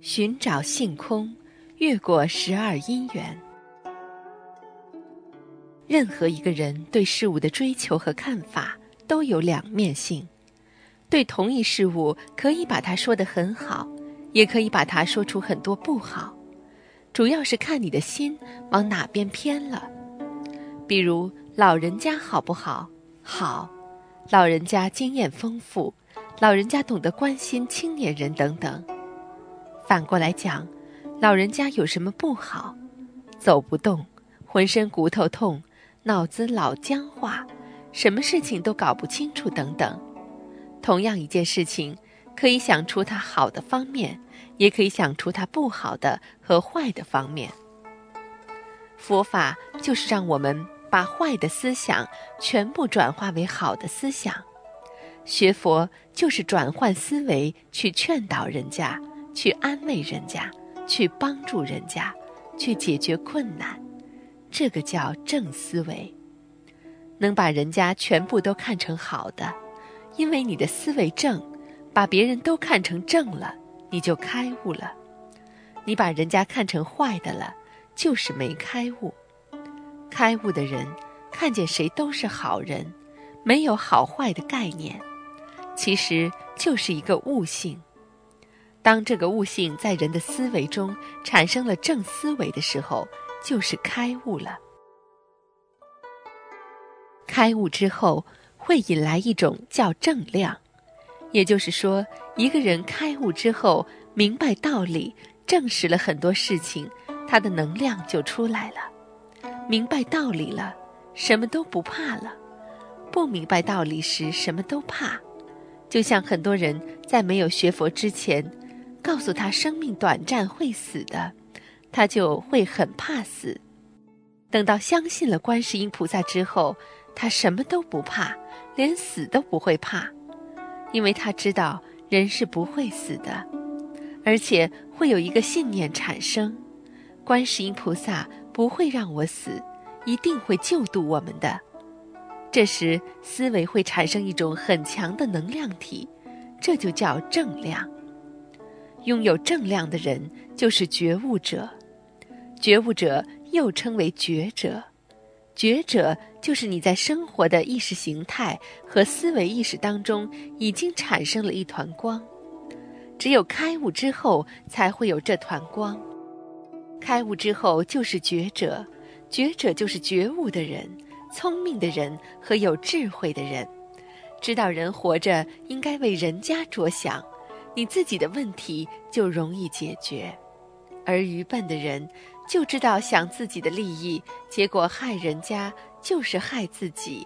寻找性空，越过12因缘。任何一个人对事物的追求和看法都有两面性，对同一事物可以把它说得很好，也可以把它说出很多不好，主要是看你的心往哪边偏了。比如老人家好不好？好，老人家经验丰富，老人家懂得关心青年人等等。反过来讲，老人家有什么不好？走不动，浑身骨头痛，脑子老僵化，什么事情都搞不清楚等等。同样一件事情，可以想出它好的方面，也可以想出它不好的和坏的方面。佛法就是让我们把坏的思想全部转化为好的思想，学佛就是转换思维，去劝导人家，去安慰人家，去帮助人家，去解决困难，这个叫正思维。能把人家全部都看成好的，因为你的思维正，把别人都看成正了，你就开悟了。你把人家看成坏的了，就是没开悟。开悟的人看见谁都是好人，没有好坏的概念，其实就是一个悟性。当这个悟性在人的思维中产生了正思维的时候，就是开悟了。开悟之后会引来一种叫正量，也就是说，一个人开悟之后明白道理，证实了很多事情，他的能量就出来了。明白道理了，什么都不怕了。不明白道理时，什么都怕。就像很多人在没有学佛之前，告诉他生命短暂会死的，他就会很怕死。等到相信了观世音菩萨之后，他什么都不怕，连死都不会怕，因为他知道人是不会死的，而且会有一个信念产生，观世音菩萨不会让我死，一定会救度我们的。这时思维会产生一种很强的能量体，这就叫正量。拥有正量的人就是觉悟者，觉悟者又称为觉者。觉者就是你在生活的意识形态和思维意识当中已经产生了一团光，只有开悟之后才会有这团光。开悟之后就是觉者，觉者就是觉悟的人，聪明的人和有智慧的人，知道人活着应该为人家着想，你自己的问题就容易解决。而愚笨的人就知道想自己的利益，结果害人家就是害自己。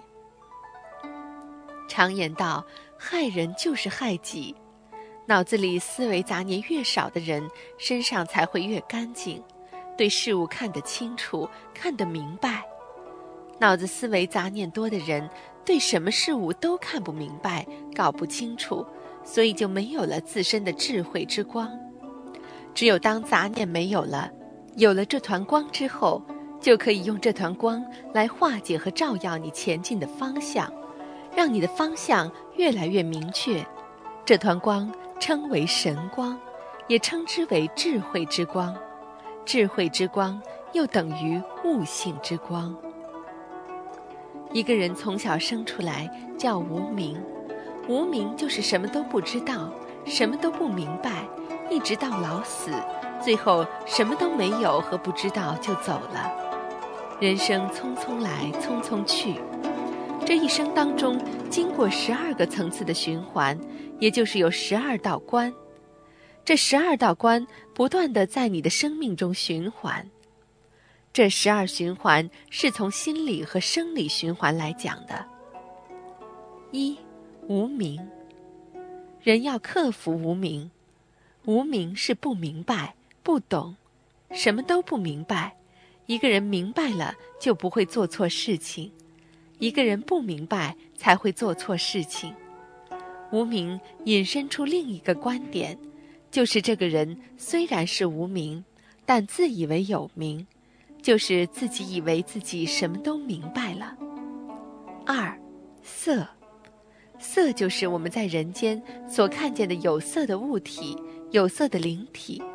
常言道，害人就是害己。脑子里思维杂念越少的人，身上才会越干净，对事物看得清楚，看得明白。脑子思维杂念多的人，对什么事物都看不明白，搞不清楚，所以就没有了自身的智慧之光。只有当杂念没有了，有了这团光之后，就可以用这团光来化解和照耀你前进的方向，让你的方向越来越明确。这团光称为神光，也称之为智慧之光。智慧之光又等于悟性之光。一个人从小生出来叫无明，无明就是什么都不知道，什么都不明白，一直到老死，最后什么都没有和不知道就走了。人生匆匆来，匆匆去，这一生当中经过12个层次的循环，也就是有12道关。这12道关不断地在你的生命中循环。这12循环是从心理和生理循环来讲的。一、无明。人要克服无明。无明是不明白、不懂，什么都不明白。一个人明白了就不会做错事情，一个人不明白才会做错事情。无明引申出另一个观点，就是这个人虽然是无明，但自以为有明，就是自己以为自己什么都明白了。二、色。色就是我们在人间所看见的有色的物体，有色的灵体，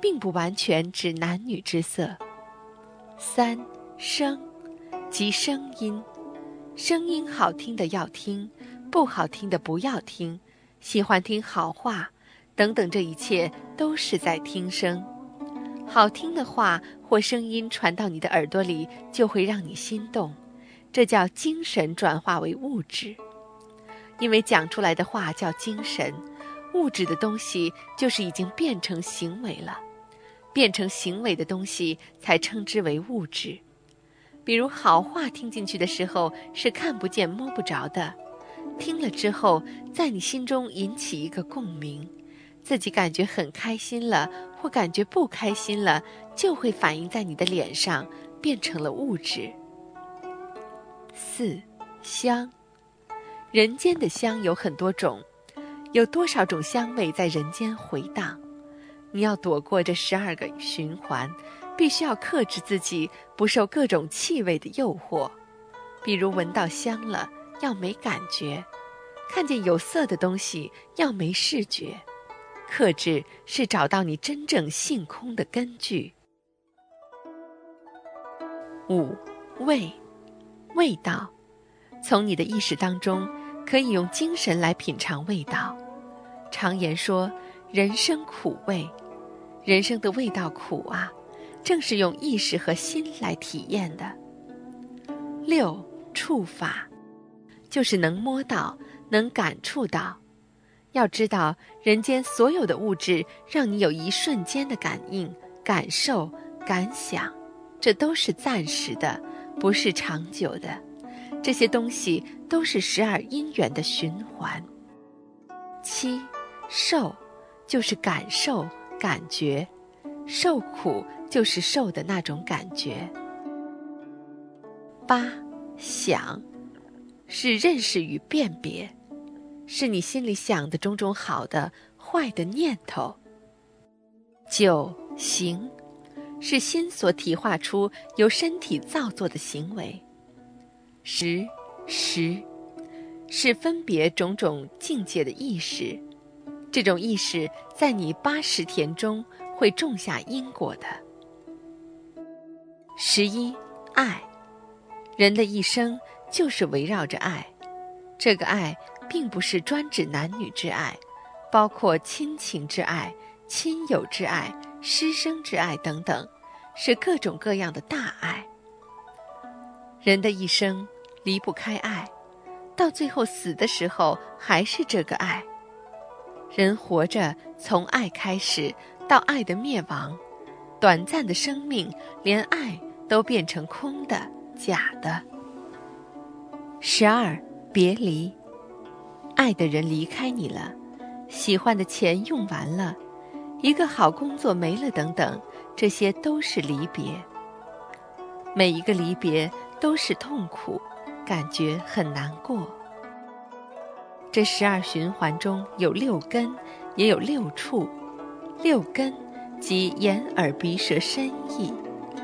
并不完全指男女之色。3. 声，即声音。声音好听的要听，不好听的不要听，喜欢听好话等等，这一切都是在听声。好听的话或声音传到你的耳朵里，就会让你心动，这叫精神转化为物质。因为讲出来的话叫精神，物质的东西就是已经变成行为了，变成行为的东西才称之为物质。比如好话听进去的时候是看不见摸不着的，听了之后在你心中引起一个共鸣，自己感觉很开心了或感觉不开心了，就会反映在你的脸上，变成了物质。4. 香，人间的香有很多种，有多少种香味在人间回荡？你要躲过这12个循环，必须要克制自己不受各种气味的诱惑。比如闻到香了，要没感觉；看见有色的东西，要没视觉。克制是找到你真正性空的根据。5. 味，味道，从你的意识当中可以用精神来品尝味道。常言说人生苦味，人生的味道苦啊，正是用意识和心来体验的。6. 触法，就是能摸到，能感触到。要知道，人间所有的物质让你有一瞬间的感应、感受、感想，这都是暂时的，不是长久的。这些东西都是12因缘的循环。7. 受，就是感受、感觉，受苦就是受的那种感觉。8. 想，是认识与辨别，是你心里想的种种好的、坏的念头。9. 行，是心所体化出由身体造作的行为。10. 识，是分别种种境界的意识，这种意识在你80田中会种下因果的。11. 爱，人的一生就是围绕着爱，这个爱并不是专指男女之爱，包括亲情之爱、亲友之爱、师生之爱等等，是各种各样的大爱。人的一生离不开爱，到最后死的时候还是这个爱。人活着从爱开始，到爱的灭亡，短暂的生命连爱都变成空的、假的。12. 别离，爱的人离开你了，喜欢的钱用完了，一个好工作没了等等，这些都是离别。每一个离别都是痛苦，感觉很难过。这12循环中有6根，也有6处。6根即眼耳鼻舌身意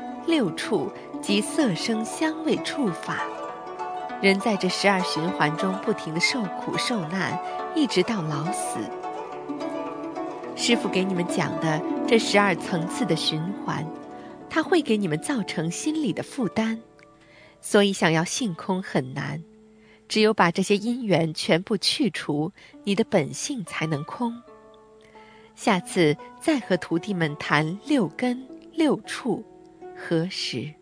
，6处即色声香味触法。人在这12循环中不停地受苦受难，一直到老死。师父给你们讲的这12层次的循环，它会给你们造成心理的负担，所以想要性空很难。只有把这些因缘全部去除，你的本性才能空。下次再和徒弟们谈6根6处，何时？